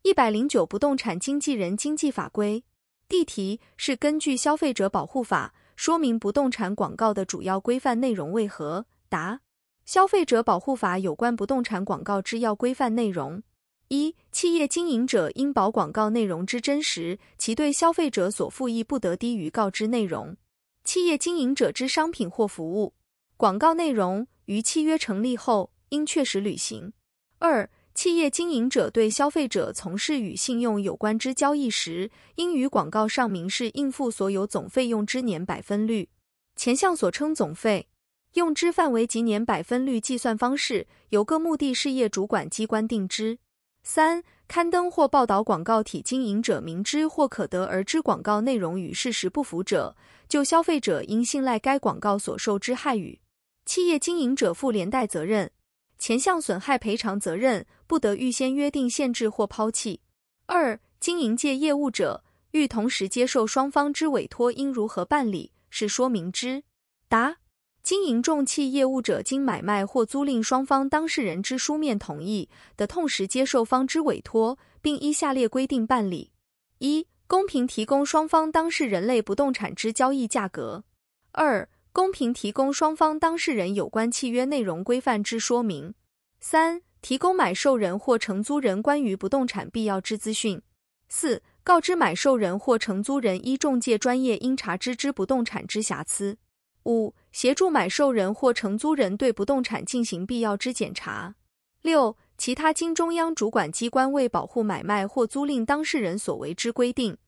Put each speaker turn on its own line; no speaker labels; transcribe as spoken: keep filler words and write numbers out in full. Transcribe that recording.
一百零九不动产经纪人经纪法规。例题是根据消费者保护法说明不动产广告的主要规范内容为何？答：消费者保护法有关不动产广告之要规范内容。一、企业经营者应保广告内容之真实，其对消费者所负益不得低于告知内容。企业经营者之商品或服务，广告内容于契约成立后应确实履行。二、企业经营者对消费者从事与信用有关之交易时，应于广告上明示应付所有总费用之年百分率。前项所称总费用之范围及年百分率计算方式，由各目的事业主管机关定之。三、刊登或报道广告体经营者明知或可得而知广告内容与事实不符者，就消费者应信赖该广告所受之害语，企业经营者负连带责任。前项损害赔偿责任不得预先约定限制或抛弃。二、经营界业务者欲同时接受双方之委托应如何办理，是说明之。答：经营重器业务者经买卖或租赁双方当事人之书面同意，得同时接受方之委托，并依下列规定办理。一、公平提供双方当事人类不动产之交易价格。二、公平提供双方当事人有关契约内容规范之说明。三、提供买受人或承租人关于不动产必要之资讯。四、告知买受人或承租人依中介专业应查知之不动产之瑕疵。五、协助买受人或承租人对不动产进行必要之检查。六、其他经中央主管机关为保护买卖或租赁当事人所为之规定。